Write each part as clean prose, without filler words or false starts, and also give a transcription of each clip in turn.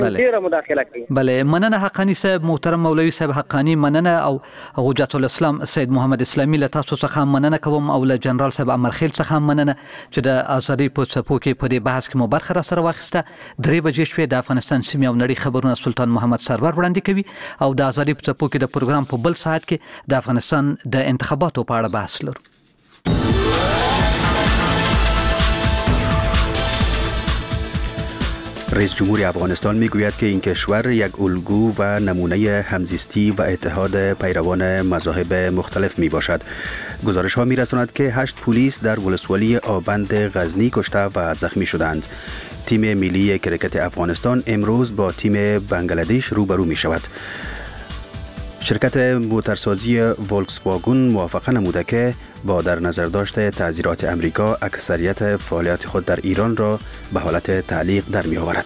ډیره مداخله کوي. بله، مننه حقانی صاحب، محترم مولوی صاحب حقانی، مننه او حجت الاسلام سید محمد اسلامی له تاسو څخه مننه کوم او له جنرال صاحب امرخیل څخه مننه چې د ازادي په څپو کې په دې بحث کې مو برخه را سره واخیسته. 3 بجې شپې د افغانستان سیمې او نړۍ خبرونه سلطان محمد سرور وړاندې کوي او د ازادي په څپو کې د پروګرام په بل ساعت کې د افغانستان د انتخاباتو په اړه بحث لرو. رئیس جمهور افغانستان میگوید که این کشور یک الگو و نمونه همزیستی و اتحاد پیروان مذاهب مختلف می باشد. گزارش ها می رساند که 8 پلیس در ولسوالی آبند غزنی کشته و زخمی شدند. تیم ملی کرکت افغانستان امروز با تیم بنگلادش روبرو می شود. شرکت موتورسازی ولکس واگن موافقه نموده که با در نظر داشت تعزیرات امریکا اکثریت فعالیت خود در ایران را به حالت تعلیق در می آورد.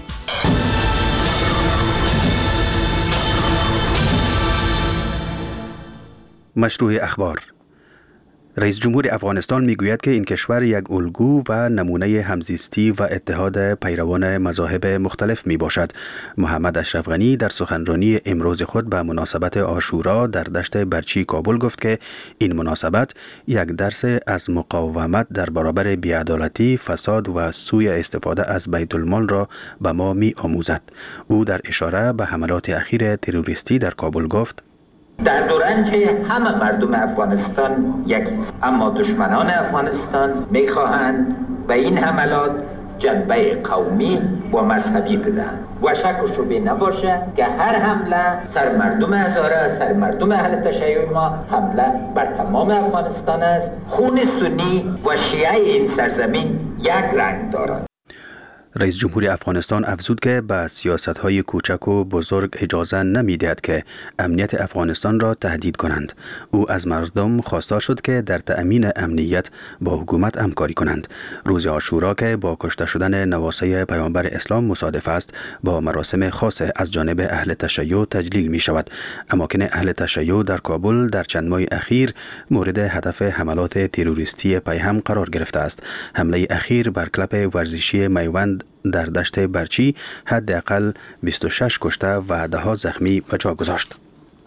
مشروع اخبار. رئیس جمهور افغانستان میگوید که این کشور یک الگو و نمونه همزیستی و اتحاد پیروان مذاهب مختلف می باشد. محمد اشرف غنی در سخنرانی امروز خود به مناسبت عاشورا در دشت برچی کابل گفت که این مناسبت یک درس از مقاومت در برابر بی‌عدالتی، فساد و سوء استفاده از بیت المال را به ما می آموزد. او در اشاره به حملات اخیر تروریستی در کابل گفت: در دوران که همه مردم افغانستان یکیست، اما دشمنان افغانستان میخواهند به این حملات جنبه قومی و مذهبی بدهند و شک و شبهه نباشه که هر حمله سر مردم هزاره، سر مردم اهل تشیع ما حمله بر تمام افغانستان است. خون سنی و شیعه این سرزمین یک رنگ دارد. رئیس جمهور افغانستان افزود که به سیاست‌های کوچک و بزرگ اجازه نمی‌دهد که امنیت افغانستان را تهدید کنند. او از مردم خواستار شد که در تأمین امنیت با حکومت همکاری کنند. روز عاشورا که با کشته شدن نواسه پیامبر اسلام مصادف است، با مراسم خاص از جانب اهل تشیع تجلیل می‌شود. اماکن اهل تشیع در کابل در چند ماه اخیر مورد هدف حملات تروریستی پیهم قرار گرفته است. حمله اخیر بر کلب ورزشی میوند در دشت برچی حداقل 26 کشته و 10 زخمی به جا گذاشت.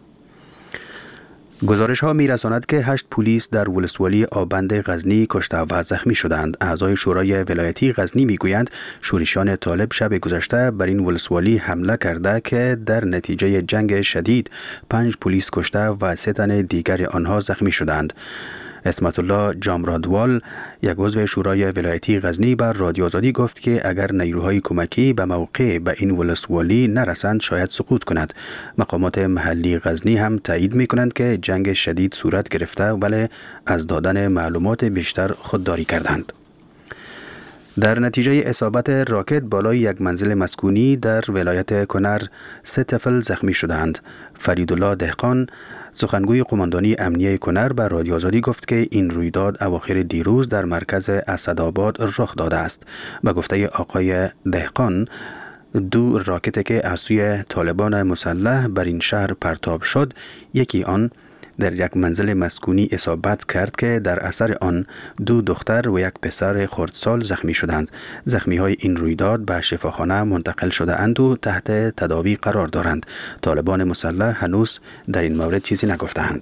گزارش ها می رساند که 8 پلیس در ولسوالی آبند غزنی کشته و زخمی شدند. اعضای شورای ولایتی غزنی می گویند شورشیان طالب شب گذشته بر این ولسوالی حمله کرده که در نتیجه جنگ شدید 5 پلیس کشته و 3 تن دیگر آنها زخمی شدند. اسمت الله جامرادوال، یک عضو شورای ولایتی غزنی، بر رادیو آزادی گفت که اگر نیروهای کمکی به موقع به این ولسوالی نرسند شاید سقوط کند. مقامات محلی غزنی هم تایید می کنند که جنگ شدید صورت گرفته ولی از دادن معلومات بیشتر خودداری کردند. در نتیجه اصابت راکت بالای یک منزل مسکونی در ولایت کنر 3 طفل زخمی شدند. فریدالله دهقان، سخنگوی قماندانی امنیه کنر، به رادیو آزادی گفت که این رویداد اواخر دیروز در مرکز اسدآباد رخ داده است. به گفته آقای دهقان، 2 راکت که از سوی طالبان مسلح بر این شهر پرتاب شد، یکی آن در یک منزل مسکونی اصابت کرد که در اثر آن 2 دختر و 1 پسر خردسال زخمی شدند. زخمی های این رویداد به شفاخانه منتقل شده اند و تحت تداوی قرار دارند. طالبان مسلح هنوز در این مورد چیزی نگفتند.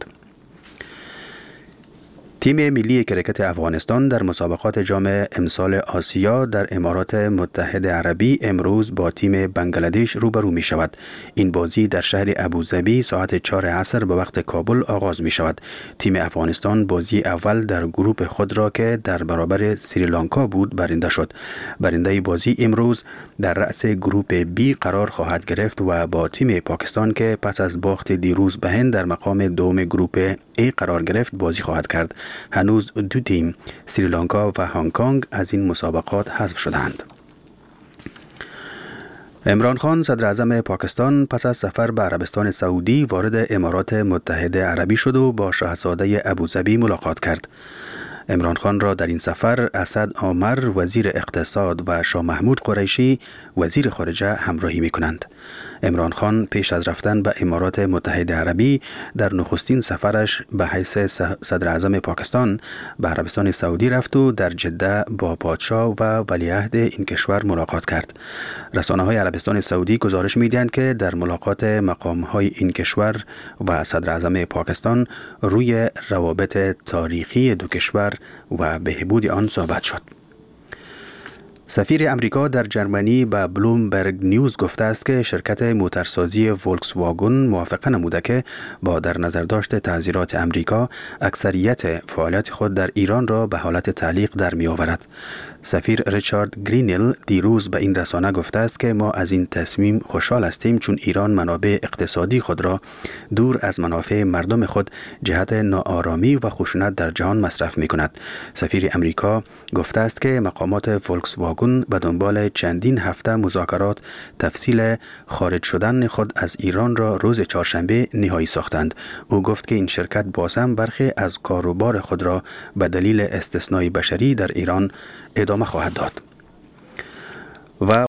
تیم ملی کرکت افغانستان در مسابقات جام امسال آسیا در امارات متحده عربی امروز با تیم بنگلادش روبرو می شود. این بازی در شهر ابوظبی ساعت 4 عصر به وقت کابل آغاز می شود. تیم افغانستان بازی اول در گروه خود را که در برابر سریلانکا بود برنده شد. برنده بازی امروز در رأس گروه بی قرار خواهد گرفت و با تیم پاکستان که پس از باخت دیروز به هند در مقام دوم گروه ای قرار گرفت بازی خواهد کرد. هنوز 2 تیم سریلانکا و هنگ کنگ از این مسابقات حذف شدند. عمران خان صدر اعظم پاکستان پس از سفر به عربستان سعودی وارد امارات متحده عربی شد و با شاهزاده ابوظبی ملاقات کرد. عمران خان را در این سفر اسد عامر وزیر اقتصاد و شاه محمود قریشی وزیر خارجه همراهی می کنند. عمران خان پیش از رفتن به امارات متحده عربی در نخستین سفرش به حیث صدر اعظم پاکستان به عربستان سعودی رفت و در جده با پادشاه و ولیعهد این کشور ملاقات کرد. رسانه‌های عربستان سعودی گزارش می‌دهند که در ملاقات مقام‌های این کشور و صدر اعظم پاکستان روی روابط تاریخی دو کشور و بهبود آن صحبت شد. سفیر امریکا در جرمنی به بلومبرگ نیوز گفته است که شرکت موتورسازی ولکس واگن موافقه نموده که با در نظر داشت تعزیرات امریکا اکثریت فعالیت خود در ایران را به حالت تعلیق در می آورد. سفیر ریچارد گرینل دیروز به این رسانه گفته است که ما از این تصمیم خوشحال هستیم چون ایران منابع اقتصادی خود را دور از منافع مردم خود جهت ناآرامی و خشونت در جهان مصرف می کند. سفیر امریکا گفته است که مقامات ولکس واگن به دنبال چندین هفته مذاکرات تفصیل خارج شدن خود از ایران را روز چهارشنبه نهایی ساختند. او گفت که این شرکت باز هم برخی از کاروبار خود را به دلیل استثنای بشری در ایران ادامه خواهد داد. و